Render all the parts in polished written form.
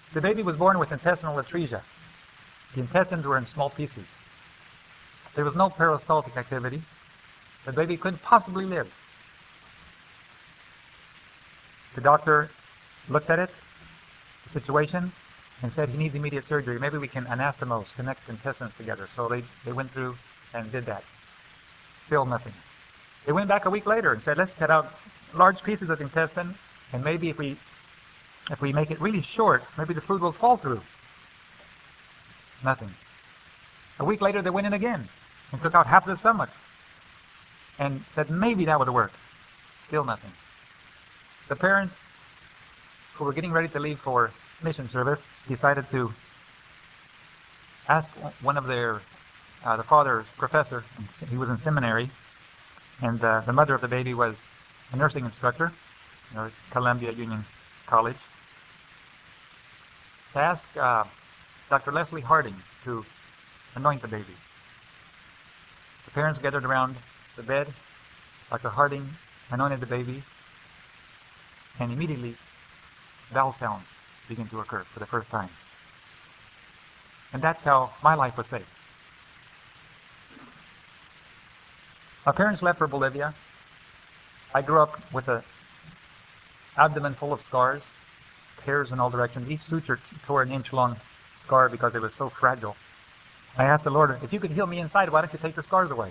The baby was born with intestinal atresia. The intestines were in small pieces. There was no peristaltic activity. The baby couldn't possibly live. The doctor looked at it, the situation, and said he needs immediate surgery. Maybe we can anastomose, connect the intestines together. So they went through and did that. Still nothing. They went back a week later and said, let's cut out large pieces of intestine, and maybe if we make it really short, maybe the food will fall through. Nothing. A week later, they went in again and took out half the stomach and said maybe that would work. Still nothing. The parents, who were getting ready to leave for mission service, decided to ask one of their, the father's professor, he was in seminary, and the mother of the baby was a nursing instructor at Columbia Union College, to ask Dr. Leslie Harding to anoint the baby. The parents gathered around the bed. Dr. Harding anointed the baby, and immediately vowel sounds began to occur for the first time. And that's how my life was saved. My parents left for Bolivia. I grew up with an abdomen full of scars, tears in all directions. Each suture tore an inch-long scar because it was so fragile. I asked the Lord, if you could heal me inside, why don't you take the scars away?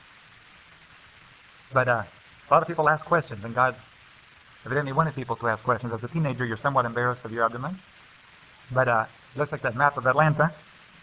But a lot of people ask questions, and God evidently wanted people to ask questions. As a teenager, you're somewhat embarrassed of your abdomen. But it looks like that map of Atlanta.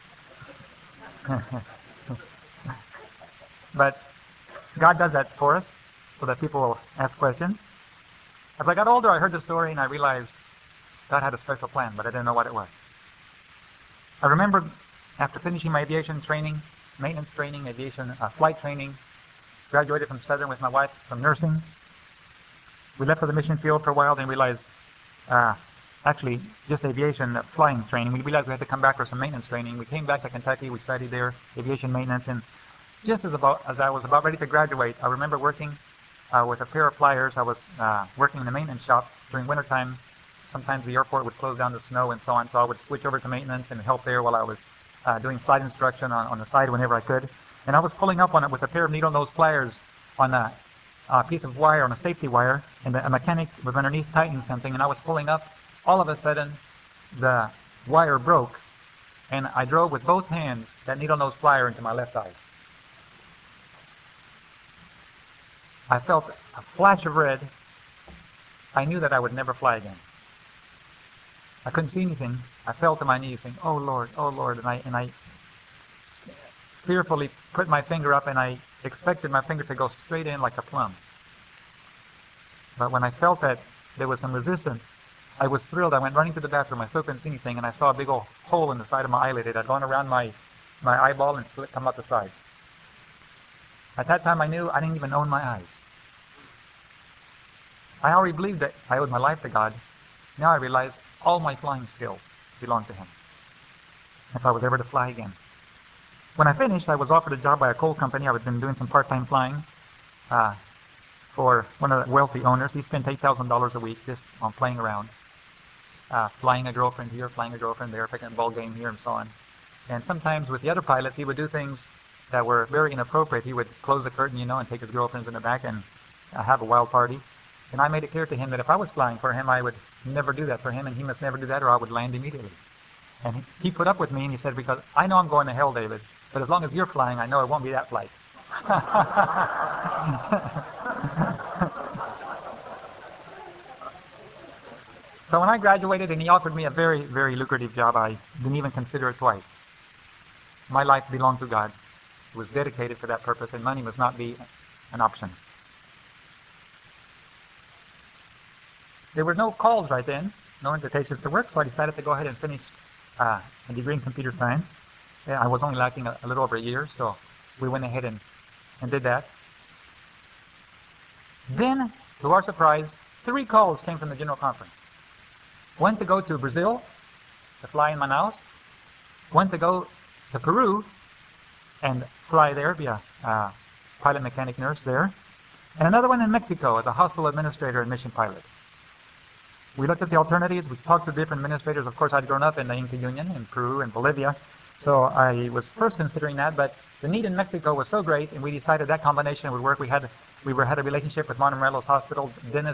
But God does that for us so that people will ask questions. As I got older, I heard the story and I realized God had a special plan, but I didn't know what it was. I remember after finishing my aviation training, maintenance training, aviation flight training, graduated from Southern with my wife from nursing. We left for the mission field for a while, then realized, actually, just aviation flying training. We realized we had to come back for some maintenance training. We came back to Kentucky. We studied there, aviation maintenance, and just as I was about ready to graduate, I remember working with a pair of pliers. I was working in the maintenance shop during wintertime. Sometimes the airport would close down to snow and so on, so I would switch over to maintenance and help there while I was doing flight instruction on the side whenever I could. And I was pulling up on it with a pair of needle-nose pliers on a piece of wire, on a safety wire, and a mechanic was underneath tightening something, and I was pulling up. All of a sudden, the wire broke, and I drove with both hands that needle-nose plier into my left eye. I felt a flash of red. I knew that I would never fly again. I couldn't see anything. I fell to my knees saying, oh Lord, and I fearfully put my finger up, and I expected my finger to go straight in like a plum. But when I felt that there was some resistance, I was thrilled. I went running to the bathroom. I still couldn't see anything, and I saw a big old hole in the side of my eyelid. It had gone around my eyeball and come out the side. At that time, I knew I didn't even own my eyes. I already believed that I owed my life to God. Now I realize all my flying skills belong to Him, if I was ever to fly again. When I finished, I was offered a job by a coal company. I had been doing some part-time flying for one of the wealthy owners. He spent $8,000 a week just on playing around, flying a girlfriend here, flying a girlfriend there, picking a ball game here, and so on. And sometimes with the other pilots, he would do things that were very inappropriate. He would close the curtain, and take his girlfriends in the back and have a wild party. And I made it clear to him that if I was flying for him, I would never do that for him, and he must never do that, or I would land immediately. And he put up with me, and he said, because I know I'm going to hell, David, but as long as you're flying, I know it won't be that flight. So when I graduated and he offered me a very, very lucrative job, I didn't even consider it twice. My life belonged to God. It was dedicated for that purpose, and money must not be an option. There were no calls right then, no invitations to work, so I decided to go ahead and finish a degree in computer science. I was only lacking a little over a year, so we went ahead and did that. Then, to our surprise, 3 calls came from the General Conference. One to go to Brazil, to fly in Manaus. One to go to Peru and fly there, be a pilot mechanic nurse there. And another one in Mexico as a hospital administrator and mission pilot. We looked at the alternatives. We talked to different administrators. Of course, I'd grown up in the Inca Union in Peru and Bolivia, so I was first considering that. But the need in Mexico was so great, and we decided that combination would work. We had a relationship with Montemorelos Hospital.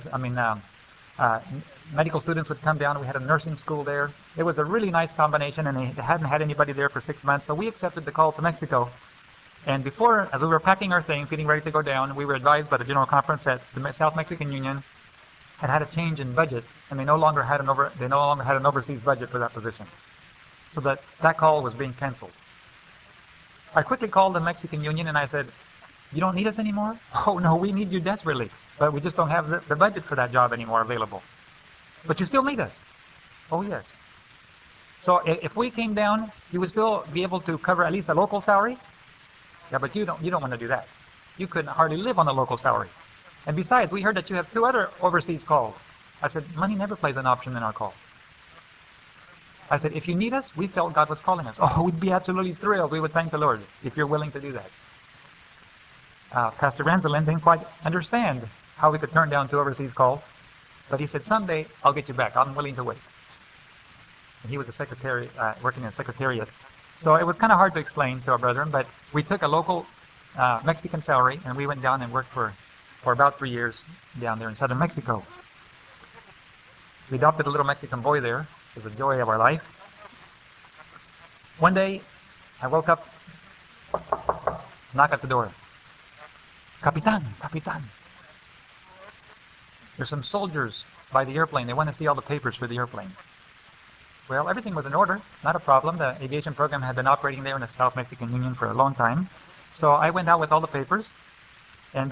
Medical students would come down. We had a nursing school there. It was a really nice combination, and they hadn't had anybody there for 6 months. So we accepted the call to Mexico. And before, as we were packing our things, getting ready to go down, we were advised by the General Conference that the South Mexican Union had a change in budget, and they no longer had an overseas budget for that position. So that call was being canceled. I quickly called the Mexican Union and I said, "You don't need us anymore?" "Oh no, we need you desperately, but we just don't have the budget for that job anymore available." "But you still need us." "Oh yes." "So if we came down, you would still be able to cover at least a local salary?" "Yeah, but you don't want to do that. You couldn't hardly live on a local salary. And besides, we heard that you have 2 other overseas calls." I said, "Money never plays an option in our call." I said, "If you need us, we felt God was calling us." "Oh, we'd be absolutely thrilled. We would thank the Lord if you're willing to do that." Pastor Ranzelin didn't quite understand how we could turn down 2 overseas calls, but he said, "Someday I'll get you back. I'm willing to wait." And he was a secretary, working in a secretariat. So it was kind of hard to explain to our brethren, but we took a local Mexican salary, and we went down and worked for about 3 years down there in southern Mexico. We adopted a little Mexican boy there. It was the joy of our life. One day, I woke up, knock at the door. "Capitan, Capitan. There's some soldiers by the airplane. They want to see all the papers for the airplane." Well, everything was in order, not a problem. The aviation program had been operating there in the South Mexican Union for a long time. So I went out with all the papers, and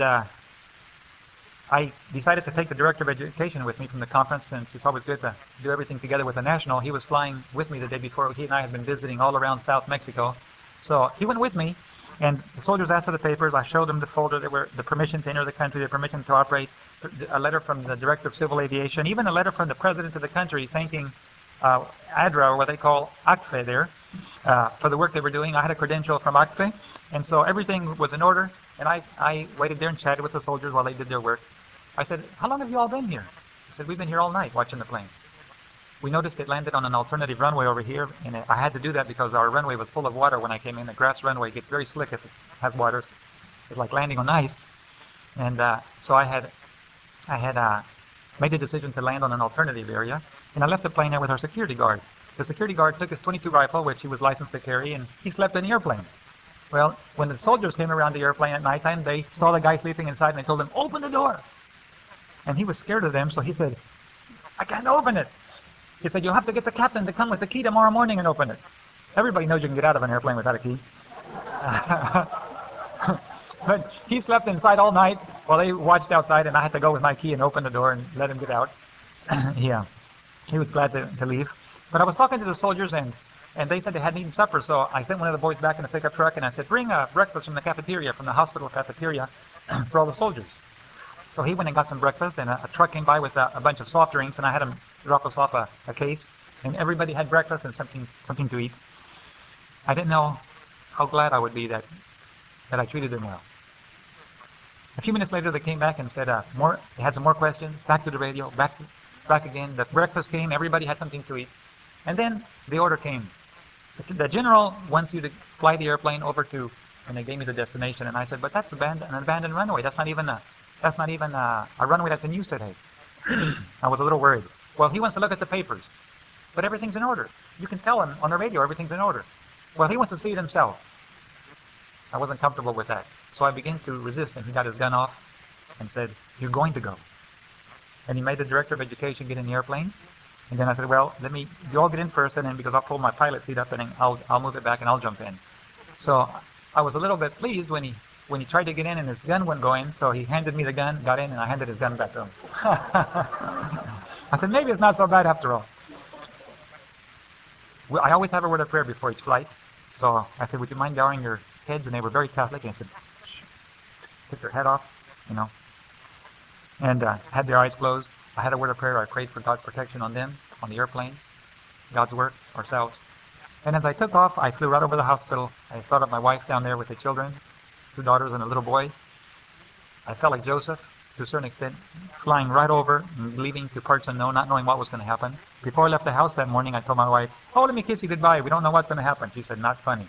I decided to take the director of education with me from the conference, since it's always good to do everything together with the national. He was flying with me the day before. He and I had been visiting all around South Mexico. So he went with me, and the soldiers asked for the papers. I showed them the folder. There were the permission to enter the country, the permission to operate, a letter from the director of civil aviation, even a letter from the president of the country thanking ADRA, or what they call ACFE there, for the work they were doing. I had a credential from ACFE, and so everything was in order. And I waited there and chatted with the soldiers while they did their work. I said, "How long have you all been here?" He said, "We've been here all night watching the plane. We noticed it landed on an alternative runway over here, and I had to do that because our runway was full of water when I came in. The grass runway gets very slick if it has water. It's like landing on ice. And so I had made the decision to land on an alternative area, and I left the plane there with our security guard. The security guard took his .22 rifle, which he was licensed to carry, and he slept in the airplane. Well, when the soldiers came around the airplane at nighttime, they saw the guy sleeping inside, and they told him, "Open the door." And he was scared of them, so he said, "I can't open it." He said, "You'll have to get the captain to come with the key tomorrow morning and open it." Everybody knows you can get out of an airplane without a key. But he slept inside all night while they watched outside, and I had to go with my key and open the door and let him get out. Yeah, he was glad to leave. But I was talking to the soldiers, and they said they hadn't eaten supper, so I sent one of the boys back in a pickup truck, and I said, "Bring breakfast from the cafeteria, from the hospital cafeteria, for all the soldiers." So he went and got some breakfast, and a truck came by with a bunch of soft drinks, and I had him drop us off a case, and everybody had breakfast and something to eat. I didn't know how glad I would be that I treated them well. A few minutes later, they came back and said they had some more questions. Back to the radio, back again. The breakfast came. Everybody had something to eat, and then the order came. The general wants you to fly the airplane over to, and they gave me the destination, and I said, "But that's an abandoned runway. That's not even a runway that's in use today." I was a little worried. "Well, he wants to look at the papers, but everything's in order. You can tell him on the radio everything's in order." "Well, he wants to see it himself." I wasn't comfortable with that, so I began to resist, and he got his gun off and said, "You're going to go." And he made the director of education get in the airplane, and then I said, "Well, you all get in first, and then because I'll pull my pilot seat up, and then I'll move it back and I'll jump in." So I was a little bit pleased when he tried to get in and his gun wasn't going, so he handed me the gun, got in, and I handed his gun back to him. I said, maybe it's not so bad after all. Well, I always have a word of prayer before each flight. So I said, "Would you mind bowing your heads?" And they were very Catholic, and I said, "Shh." Took their head off, and had their eyes closed. I had a word of prayer. I prayed for God's protection on them, on the airplane, God's work, ourselves. And as I took off, I flew right over the hospital. I thought of my wife down there with the children, 2 daughters and a little boy. I felt like Joseph. to a certain extent, flying right over and leaving to parts unknown, not knowing what was going to happen. Before I left the house that morning, I told my wife, "Oh, let me kiss you goodbye. We don't know what's going to happen." She said, "Not funny."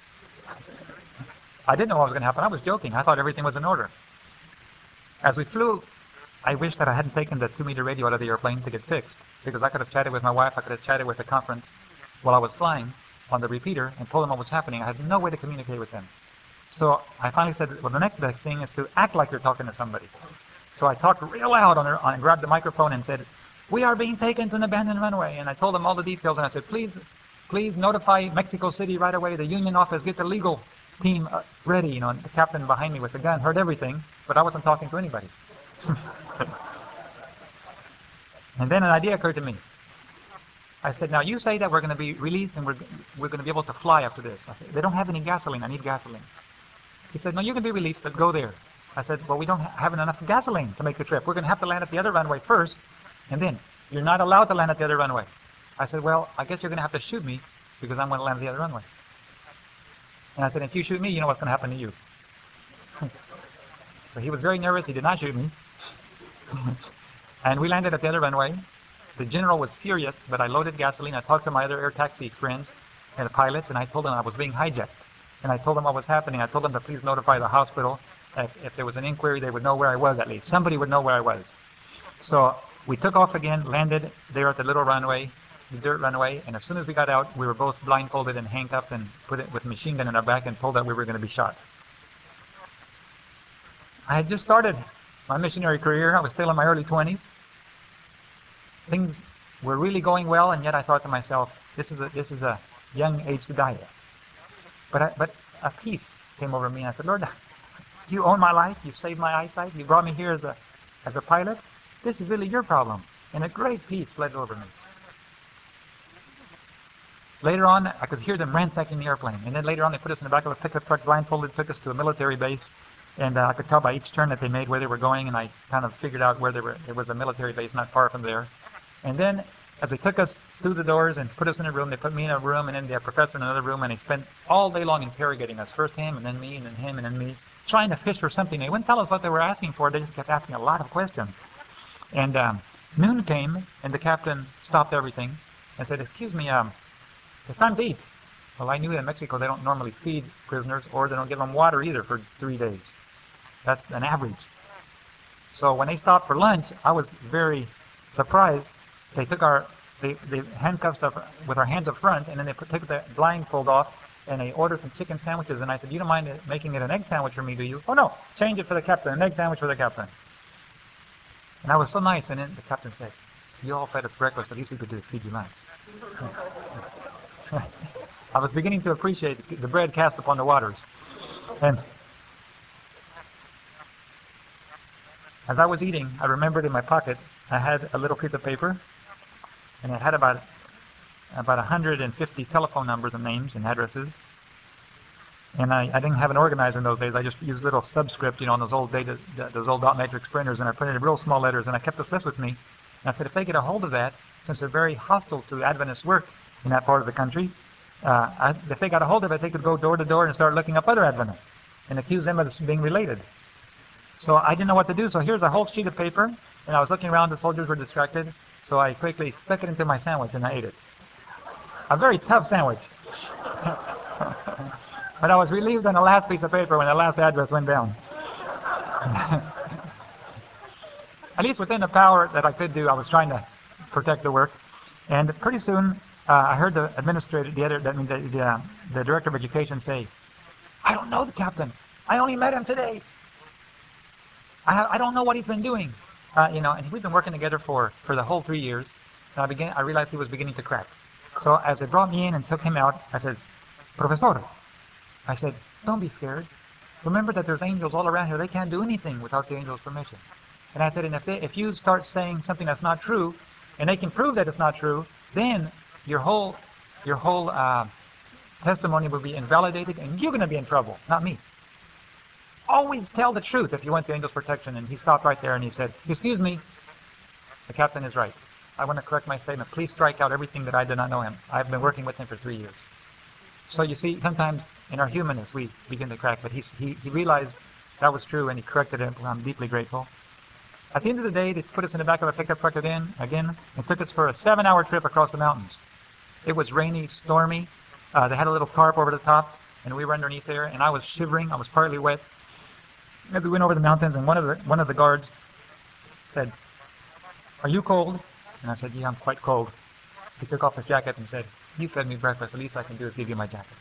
I didn't know what was going to happen. I was joking. I thought everything was in order. As we flew, I wish that I hadn't taken the 2-meter radio out of the airplane to get fixed, because I could have chatted with my wife. I could have chatted with the conference while I was flying on the repeater and told them what was happening. I had no way to communicate with them. So I finally said, well, the next best thing is to act like you're talking to somebody. So I talked real loud and grabbed the microphone and said, "We are being taken to an abandoned runway." And I told them all the details, and I said, please notify Mexico City right away, the union office, get the legal team ready. And the captain behind me with the gun heard everything, but I wasn't talking to anybody. And then an idea occurred to me. I said, "Now you say that we're going to be released and we're going to be able to fly after this." I said, "They don't have any gasoline. I need gasoline." He said, "No, you can be released, but go there." I said, "Well, we don't have enough gasoline to make the trip. We're going to have to land at the other runway first, and then you're not allowed to land at the other runway." I said, "Well, I guess you're going to have to shoot me because I'm going to land at the other runway." And I said, "If you shoot me, you know what's going to happen to you." So he was very nervous. He did not shoot me. And we landed at the other runway. The general was furious, but I loaded gasoline. I talked to my other air taxi friends and the pilots, and I told them I was being hijacked. And I told them what was happening. I told them to please notify the hospital. If there was an inquiry, they would know where I was at least. Somebody would know where I was. So we took off again, landed there at the little runway, the dirt runway, and as soon as we got out, we were both blindfolded and handcuffed and put it with a machine gun in our back and told that we were going to be shot. I had just started my missionary career. I was still in my early 20s. Things were really going well, and yet I thought to myself, this is a young age to die at. But a peace came over me, and I said, "Lord, you own my life. You saved my eyesight. You brought me here as a pilot. This is really your problem." And a great peace fled over me. Later on, I could hear them ransacking the airplane. And then later on, they put us in the back of a pickup truck, blindfolded, took us to a military base. And I could tell by each turn that they made where they were going, and I kind of figured out where they were. It was a military base not far from there. And then, as they took us through the doors and put us in a room, they put me in a room, and then the professor in another room, and they spent all day long interrogating us. First him, and then me, and then him, and then me, trying to fish for something. They wouldn't tell us what they were asking for. They just kept asking a lot of questions. And noon came, and the captain stopped everything and said, "Excuse me, it's time to eat." Well, I knew that in Mexico they don't normally feed prisoners, or they don't give them water either for 3 days. That's an average. So when they stopped for lunch, I was very surprised. They took they handcuffed us with our hands up front, and then they took the blindfold off, and they ordered some chicken sandwiches. And I said, "You don't mind making it an egg sandwich for me, do you?" "Oh, no, change it for the captain, an egg sandwich for the captain." And I was so nice, and then the captain said, "You all fed us breakfast, at least we could do is feed you lunch." I was beginning to appreciate the bread cast upon the waters. And as I was eating, I remembered in my pocket, I had a little piece of paper, and it had about 150 telephone numbers and names and addresses. And I didn't have an organizer in those days. I just used little subscript, on those old dot matrix printers, and I printed real small letters, and I kept this list with me. And I said, if they get a hold of that, since they're very hostile to Adventist work in that part of the country, if they got a hold of it, they could go door to door and start looking up other Adventists and accuse them of being related. So I didn't know what to do. So here's a whole sheet of paper, and I was looking around. The soldiers were distracted, so I quickly stuck it into my sandwich and I ate it. A very tough sandwich. But I was relieved on the last piece of paper when the last address went down. At least within the power that I could do, I was trying to protect the work. And pretty soon, I heard the administrator, the director of education say, "I don't know the captain. I only met him today. I don't know what he's been doing." And we've been working together for the whole 3 years. And I realized he was beginning to crack. So as they brought me in and took him out, I said, "Professor," I said, "don't be scared. Remember that there's angels all around here. They can't do anything without the angels' permission." And I said, "And if you start saying something that's not true, and they can prove that it's not true, then your whole testimony will be invalidated, and you're going to be in trouble, not me. Always tell the truth if you want the angel's protection." And he stopped right there and he said, "Excuse me, the captain is right. I want to correct my statement. Please strike out everything that I did not know him. I've been working with him for 3 years." So you see, sometimes in our humanness we begin to crack, but he realized that was true and he corrected it. I'm deeply grateful. At the end of the day, they put us in the back of a pickup truck again, and took us for a 7-hour trip across the mountains. It was rainy, stormy. They had a little tarp over the top, and we were underneath there, and I was shivering. I was partly wet. As we went over the mountains, and one of the guards said, "Are you cold?" And I said, "Yeah, I'm quite cold." He took off his jacket and said, "You fed me breakfast. The least I can do is give you my jacket."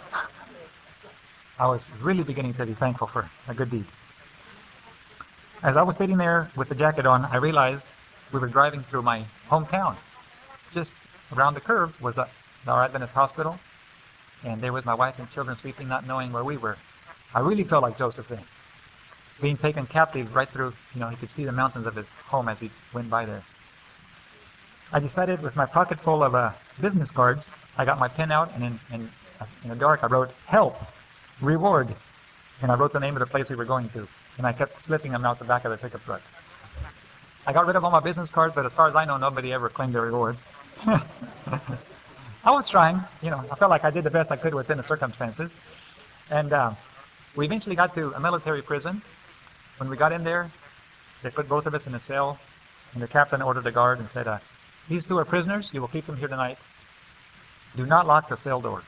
I was really beginning to be thankful for a good deed. As I was sitting there with the jacket on, I realized we were driving through my hometown. Just around the curve was our Adventist hospital, and there was my wife and children sleeping, not knowing where we were. I really felt like Joseph then, being taken captive right through, he could see the mountains of his home as he went by there. I decided with my pocket full of business cards, I got my pen out, and in the dark I wrote, "Help, reward," and I wrote the name of the place we were going to, and I kept slipping them out the back of the pickup truck. I got rid of all my business cards, but as far as I know, nobody ever claimed their reward. I was trying, I felt like I did the best I could within the circumstances, and we eventually got to a military prison. When we got in there, they put both of us in a cell, and the captain ordered the guard and said, "These two are prisoners. You will keep them here tonight. Do not lock the cell door."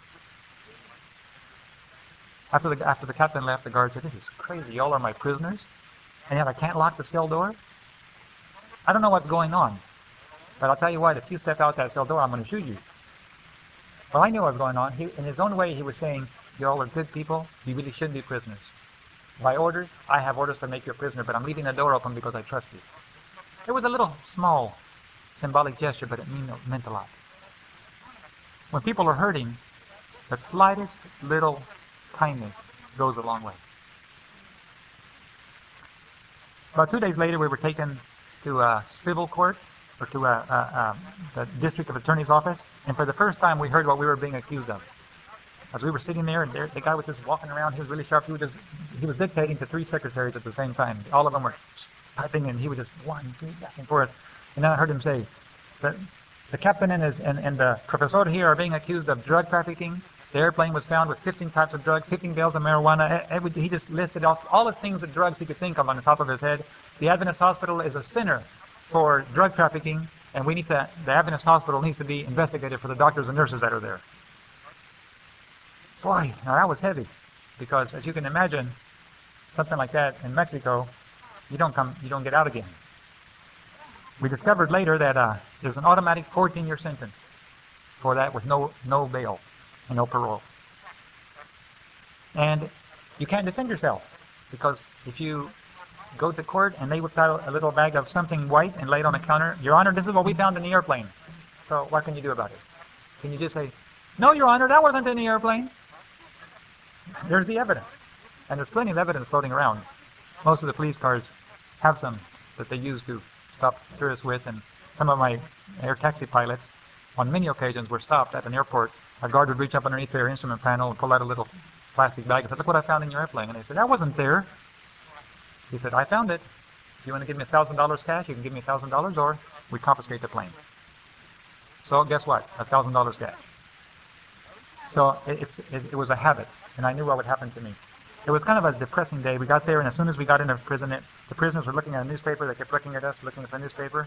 After the captain left, the guard said, "This is crazy. Y'all are my prisoners, and yet I can't lock the cell door? I don't know what's going on, but I'll tell you what, if you step out that cell door, I'm going to shoot you." Well, I knew what was going on. In his own way, he was saying, "Y'all are good people. You really shouldn't be prisoners. By orders, I have orders to make you a prisoner, but I'm leaving the door open because I trust you." It was a little small symbolic gesture, but it meant a lot. When people are hurting, the slightest little kindness goes a long way. About 2 days later, we were taken to a civil court, or to the district attorney's office, and for the first time we heard what we were being accused of. As we were sitting there, and the guy was just walking around, he was really sharp. He was dictating to 3 secretaries at the same time. All of them were typing, and he was just 1, 2, back and forth. And then I heard him say that the captain and the professor here are being accused of drug trafficking. The airplane was found with 15 types of drugs, 15 bales of marijuana. He just listed off all the things of drugs he could think of on the top of his head. The Adventist Hospital is a center for drug trafficking, and the Adventist Hospital needs to be investigated for the doctors and nurses that are there. Boy, now that was heavy, because as you can imagine, something like that in Mexico, you don't get out again. We discovered later that there's an automatic 14-year sentence for that with no bail and no parole. And you can't defend yourself, because if you go to court and they whip out a little bag of something white and lay it on the counter, "Your Honor, this is what we found in the airplane." So what can you do about it? Can you just say, "No, Your Honor, that wasn't in the airplane"? There's the evidence. And there's plenty of evidence floating around. Most of the police cars have some that they use to stop tourists with, and some of my air taxi pilots, on many occasions, were stopped at an airport. A guard would reach up underneath their instrument panel and pull out a little plastic bag and said, "Look what I found in your airplane." And they said, "That wasn't there." He said, "I found it. If you want to give me $1,000 cash, you can give me $1,000, or we confiscate the plane." So guess what? $1,000 cash. So it was a habit, and I knew what would happen to me. It was kind of a depressing day. We got there, and as soon as we got into prison, the prisoners were looking at a newspaper. They kept looking at us, looking at the newspaper.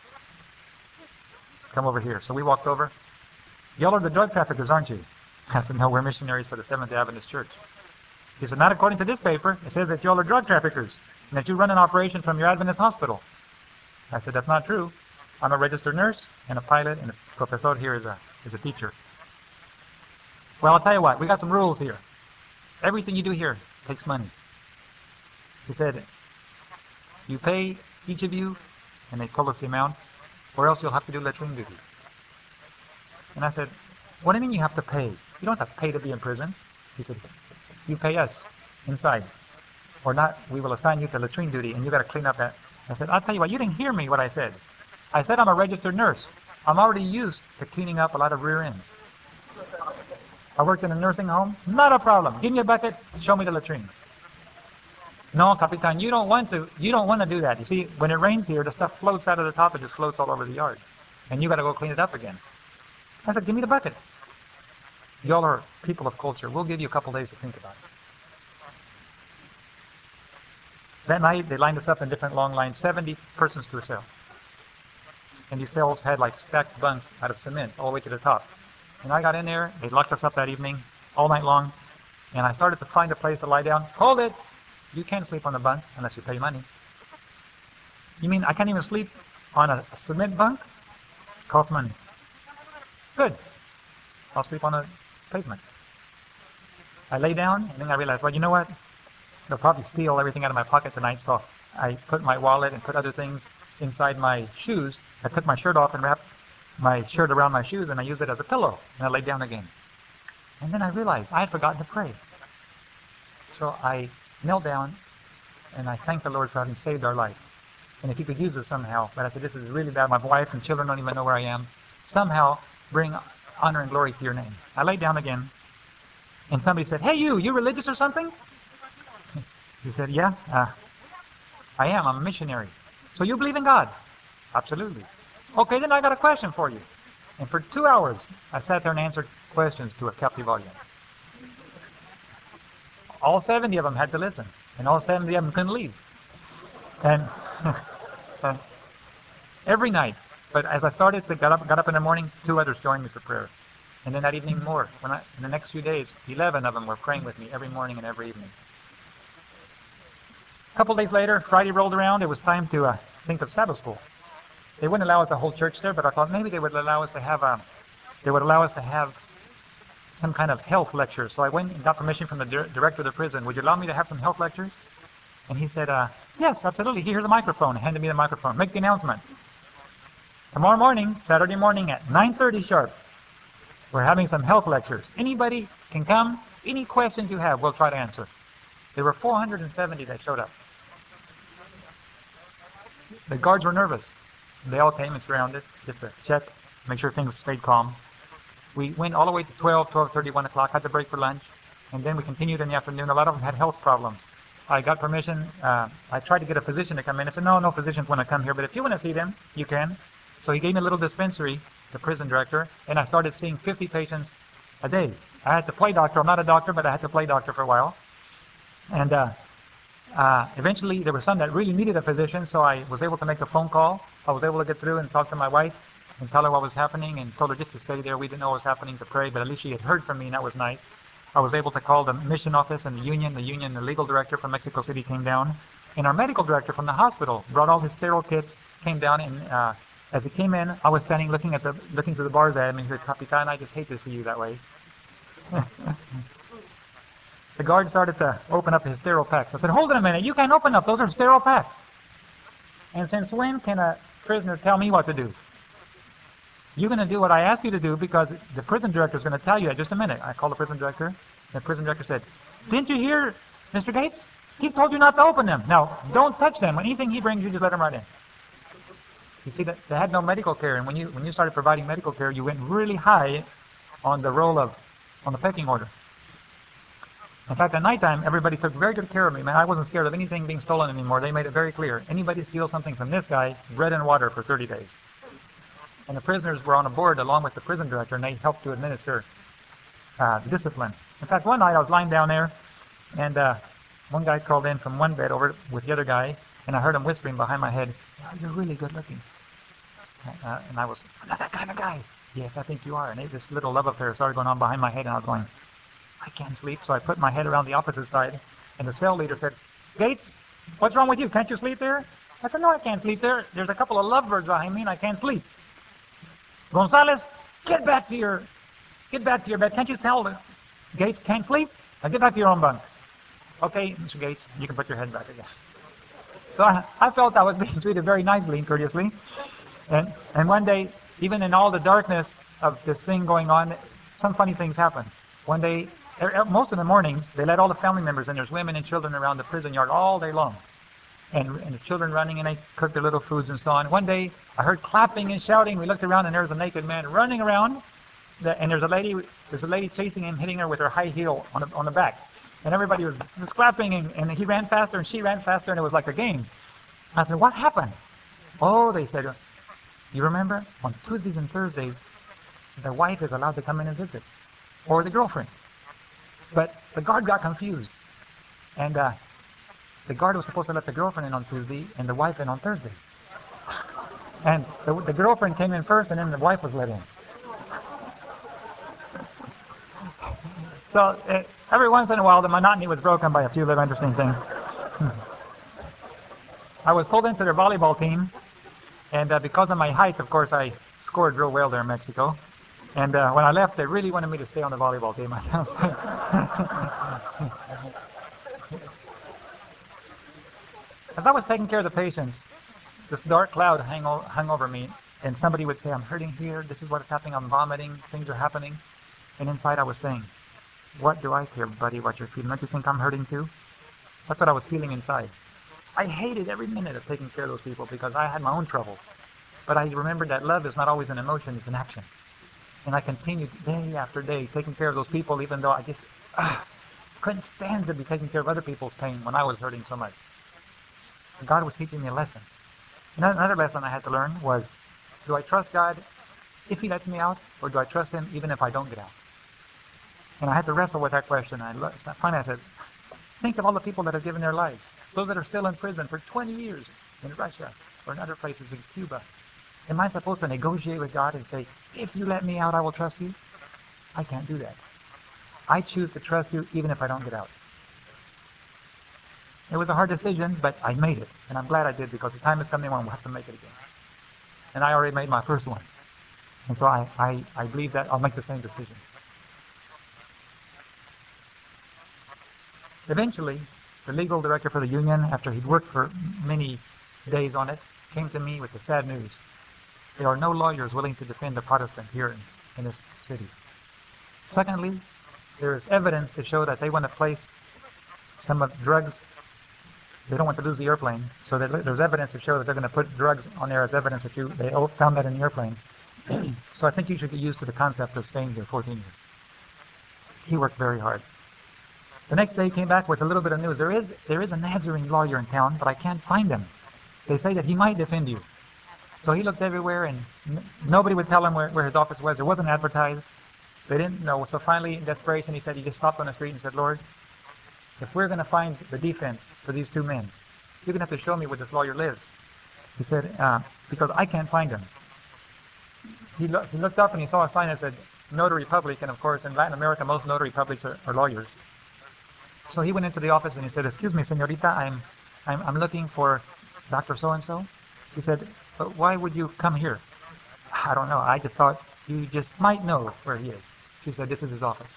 "Come over here." So we walked over. "Y'all are the drug traffickers, aren't you?" I said, "No, we're missionaries for the Seventh-day Adventist Church." He said, "Not according to this paper. It says that y'all are drug traffickers and that you run an operation from your Adventist hospital." I said, "That's not true. I'm a registered nurse and a pilot, and the professor here is a teacher." "Well, I'll tell you what. We got some rules here. Everything you do here takes money." He said, "You pay, each of you," and they told us the amount, "or else you'll have to do latrine duty." And I said, "What do you mean you have to pay? You don't have to pay to be in prison." He said, "You pay us inside, or not, we will assign you to latrine duty, and you got to clean up that." I said, "I'll tell you what, you didn't hear me what I said. I said I'm a registered nurse. I'm already used to cleaning up a lot of rear ends. I worked in a nursing home. Not a problem. Give me a bucket. Show me the latrine." "No, Capitan, you don't want to do that. You see, when it rains here, the stuff floats out of the top. It just floats all over the yard, and you got to go clean it up again." I said, "Give me the bucket. Y'all are people of culture. We'll give you a couple days to think about it." That night, they lined us up in different long lines, 70 persons to a cell. And these cells had like stacked bunks out of cement all the way to the top. And I got in there, they locked us up that evening, all night long, and I started to find a place to lie down. Hold it! You can't sleep on the bunk unless you pay money. You mean I can't even sleep on a cement bunk? Costs money. Good. I'll sleep on a pavement. I lay down, and then I realized, well, you know what? They'll probably steal everything out of my pocket tonight, so I put my wallet and put other things inside my shoes. I took my shirt off and wrapped my shirt around my shoes, and I used it as a pillow, and I laid down again. And then I realized I had forgotten to pray. So I knelt down, and I thanked the Lord for having saved our life. And if He could use us somehow, but I said, this is really bad. My wife and children don't even know where I am. Somehow bring honor and glory to your name. I laid down again, and somebody said, hey, you religious or something? He said, yeah, I am. I'm a missionary. So you believe in God? Absolutely. Okay, then I got a question for you. And for 2 hours, I sat there and answered questions to a captive audience. All 70 of them had to listen, and all 70 of them couldn't leave. And every night, but as I started to got up in the morning, 2 others joined me for prayer. And then that evening more. In the next few days, 11 of them were praying with me every morning and every evening. A couple days later, Friday rolled around. It was time to think of Sabbath school. They wouldn't allow us to hold church there, but I thought maybe they would allow us to have some kind of health lecture. So I went and got permission from the director of the prison. Would you allow me to have some health lectures? And he said, yes, absolutely. Here's the microphone. He handed me the microphone. Make the announcement. Tomorrow morning, Saturday morning at 9:30 sharp, we're having some health lectures. Anybody can come. Any questions you have, we'll try to answer. There were 470 that showed up. The guards were nervous. They all came and surrounded just to check, make sure things stayed calm. We went all the way to 12:30, 1 o'clock, had to break for lunch, and then we continued in the afternoon. A lot of them had health problems. I got permission. I tried to get a physician to come in. I said, no physicians want to come here, but if you want to see them, you can. So he gave me a little dispensary, the prison director, and I started seeing 50 patients a day. I had to play doctor. I'm not a doctor, but I had to play doctor for a while. And eventually, there were some that really needed a physician, so I was able to make a phone call. I was able to get through and talk to my wife and tell her what was happening and told her just to stay there. We didn't know what was happening to pray, but at least she had heard from me, and that was nice. I was able to call the mission office and the union, the legal director from Mexico City came down, and our medical director from the hospital brought all his sterile kits, came down, and as he came in, I was standing looking through the bars at him, and he said, Capitan, I just hate to see you that way. The guard started to open up his sterile packs. I said, hold it a minute, you can't open up, those are sterile packs. And since when can a prisoner tell me what to do? You're going to do what I ask you to do because the prison director is going to tell you in just a minute. I called the prison director. The prison director said, didn't you hear, Mr. Gates? He told you not to open them. Now, don't touch them. Anything he brings you, just let him right in. You see, that they had no medical care, and when you started providing medical care, you went really high on the pecking order. In fact, at nighttime, everybody took very good care of me. Man, I wasn't scared of anything being stolen anymore. They made it very clear. Anybody steals something from this guy, bread and water for 30 days. And the prisoners were on a board along with the prison director, and they helped to administer discipline. In fact, one night I was lying down there, and one guy crawled in from one bed over with the other guy, and I heard him whispering behind my head, oh, you're really good looking. And I was, I'm not that kind of guy. Yes, I think you are. And this little love affair started going on behind my head, and I was going, I can't sleep. So I put my head around the opposite side, and the cell leader said, Gates, what's wrong with you? Can't you sleep there? I said, no, I can't sleep there. There's a couple of lovebirds behind me, and I can't sleep. Gonzalez, get back to your bed. Can't you tell the Gates can't sleep? Now get back to your own bunk. Okay, Mr. Gates, you can put your head back again. So I felt I was being treated very nicely and courteously. And one day, even in all the darkness of this thing going on, some funny things happened. One day, most of the mornings, they let all the family members in. There's women and children around the prison yard all day long. And the children running, and they cooked their little foods and so on. One day, I heard clapping and shouting. We looked around, and there was a naked man running around. And there's a lady chasing him, hitting her with her high heel on the back. And everybody was clapping, and he ran faster, and she ran faster, and it was like a game. I said, what happened? Oh, they said, you remember? On Tuesdays and Thursdays, the wife is allowed to come in and visit, or the girlfriend. But the guard got confused. And the guard was supposed to let the girlfriend in on Tuesday and the wife in on Thursday. And the girlfriend came in first, and then the wife was let in. So every once in a while, the monotony was broken by a few little interesting things. I was pulled into their volleyball team, and because of my height, of course, I scored real well there in Mexico. And when I left, they really wanted me to stay on the volleyball team. As I was taking care of the patients, this dark cloud hung over me, and somebody would say, I'm hurting here, this is what's happening, I'm vomiting, things are happening. And inside I was saying, what do I care, buddy, what you're feeling? Don't you think I'm hurting too? That's what I was feeling inside. I hated every minute of taking care of those people because I had my own troubles. But I remembered that love is not always an emotion, it's an action. And I continued day after day taking care of those people, even though I just couldn't stand to be taking care of other people's pain when I was hurting so much. And God was teaching me a lesson. Another lesson I had to learn was, do I trust God if He lets me out, or do I trust Him even if I don't get out? And I had to wrestle with that question. Finally I said, think of all the people that have given their lives. Those that are still in prison for 20 years in Russia or in other places in Cuba. Am I supposed to negotiate with God and say, if you let me out, I will trust you? I can't do that. I choose to trust you even if I don't get out. It was a hard decision, but I made it. And I'm glad I did, because the time is coming when we'll have to make it again. And I already made my first one. And so I believe that I'll make the same decision. Eventually, the legal director for the union, after he'd worked for many days on it, came to me with the sad news. There are no lawyers willing to defend the Protestant here in this city. Secondly, there is evidence to show that they want to place some of the drugs. They don't want to lose the airplane, so there's evidence to show that they're going to put drugs on there as evidence that they found that in the airplane. So I think you should get used to the concept of staying here 14 years. He worked very hard. The next day he came back with a little bit of news. There is a Nazarene lawyer in town, but I can't find him. They say that he might defend you. So he looked everywhere, and nobody would tell him where his office was. It wasn't advertised. They didn't know. So finally, in desperation, he just stopped on the street and said, Lord, if we're going to find the defense for these two men, you're going to have to show me where this lawyer lives. He said, because I can't find him. He looked up and he saw a sign that said Notary Public, and of course in Latin America most notary publics are lawyers. So he went into the office and he said, excuse me, señorita, I'm looking for Dr. So-and-so. He said, but why would you come here? I don't know. I just thought you just might know where he is. She said, this is his office.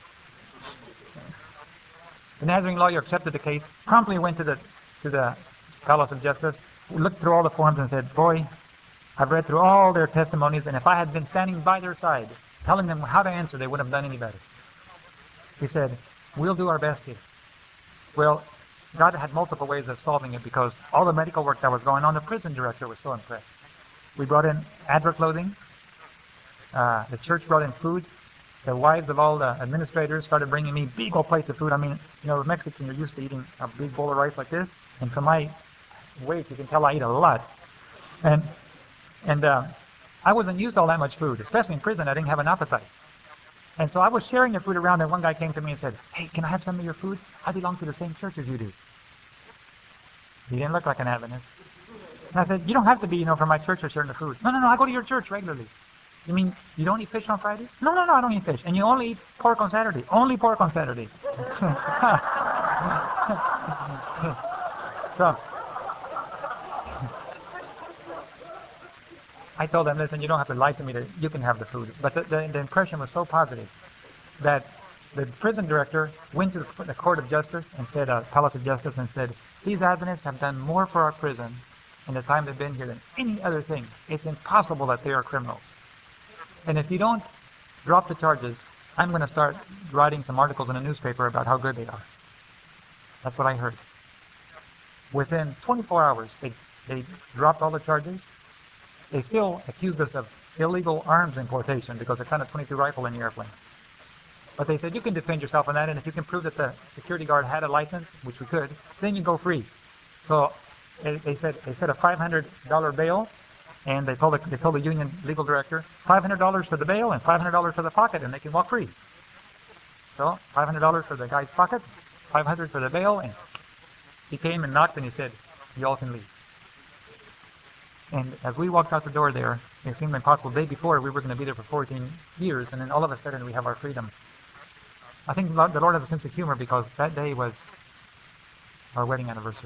The Nazarene lawyer accepted the case, promptly went to the Palace of Justice, looked through all the forms and said, boy, I've read through all their testimonies, and if I had been standing by their side, telling them how to answer, they wouldn't have done any better. He said, we'll do our best here. Well, God had multiple ways of solving it, because all the medical work that was going on, the prison director was so impressed. We brought in Adler clothing. The church brought in food. The wives of all the administrators started bringing me big old plates of food. I mean, you know, Mexican, you're used to eating a big bowl of rice like this. And for my weight, you can tell I eat a lot. And I wasn't used to all that much food, especially in prison. I didn't have an appetite. And so I was sharing the food around, and one guy came to me and said, hey, can I have some of your food? I belong to the same church as you do. He didn't look like an Adventist. And I said, you don't have to be, you know, from my church for sharing the food. No, I go to your church regularly. You mean you don't eat fish on Friday? No, I don't eat fish. And you only eat pork on Saturday. Only pork on Saturday. So I told them, listen, you don't have to lie to me. You can have the food. But the impression was so positive that the prison director went to the Court of Justice and said, Palace of Justice, and said, these Adventists have done more for our prison in the time they've been here than any other thing. It's impossible that they are criminals. And if you don't drop the charges, I'm going to start writing some articles in a newspaper about how good they are. That's what I heard. Within 24 hours, they dropped all the charges. They still accused us of illegal arms importation because they found a .22 rifle in the airplane. But they said, you can defend yourself on that, and if you can prove that the security guard had a license, which we could, then you go free. So they said a $500 bail, and they told the union legal director, $500 for the bail and $500 for the pocket, and they can walk free. So $500 for the guy's pocket, $500 for the bail, and He came and knocked and he said, "You all can leave." And as we walked out the door there, it seemed impossible. The day before, we were going to be there for 14 years, and then all of a sudden we have our freedom. I think the Lord has a sense of humor because that day was our wedding anniversary.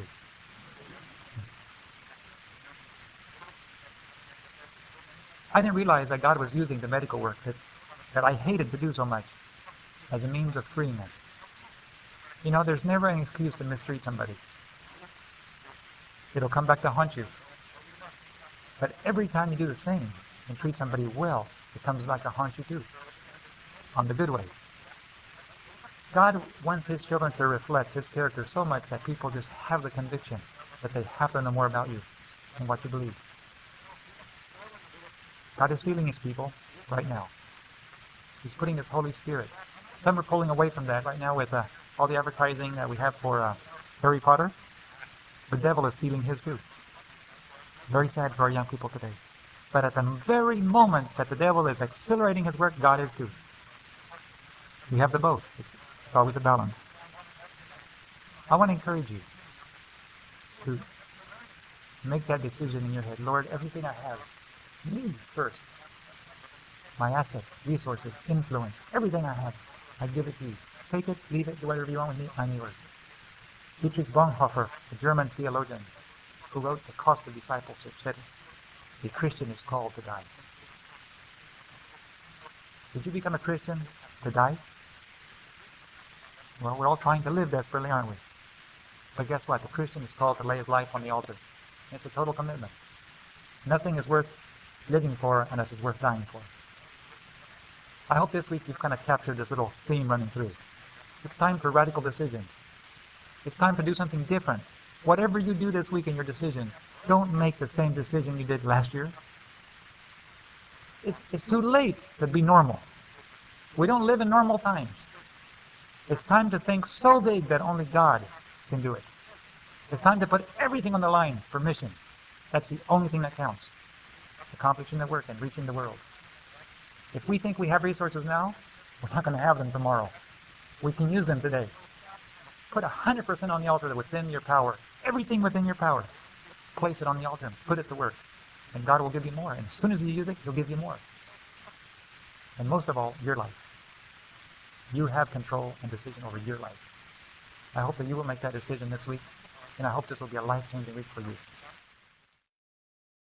I didn't realize that God was using the medical work that I hated to do so much as a means of freeing us. You know, there's never any excuse to mistreat somebody. It'll come back to haunt you. But every time you do the same and treat somebody well, it comes back to haunt you too, on the good way. God wants His children to reflect His character so much that people just have the conviction that they have to know more about you and what you believe. God is healing His people right now. He's putting His Holy Spirit. Some are pulling away from that right now with all the advertising that we have for Harry Potter. The devil is stealing his too. Very sad for our young people today. But at the very moment that the devil is accelerating his work, God is too. We have the both. It's always a balance. I want to encourage you to make that decision in your head. Lord, everything I have, me first. My assets, resources, influence, everything I have, I give it to you. Take it, leave it, do whatever you want with me, I'm yours. Dietrich Bonhoeffer, a German theologian who wrote The Cost of Discipleship, said, "A Christian is called to die." Did you become a Christian to die? Well, we're all trying to live desperately, aren't we? But guess what? The Christian is called to lay his life on the altar. It's a total commitment. Nothing is worth living for unless it's worth dying for. I hope this week you've kind of captured this little theme running through. It's time for radical decisions. It's time to do something different. Whatever you do this week in your decision, don't make the same decision you did last year. It's too late to be normal. We don't live in normal times. It's time to think so big that only God can do it. It's time to put everything on the line for mission. That's the only thing that counts. Accomplishing the work and reaching the world. If we think we have resources now, we're not going to have them tomorrow. We can use them today. Put 100% on the altar within your power. Everything within your power. Place it on the altar and put it to work. And God will give you more. And as soon as you use it, He'll give you more. And most of all, your life. You have control and decision over your life. I hope that you will make that decision this week. And I hope this will be a life-changing week for you.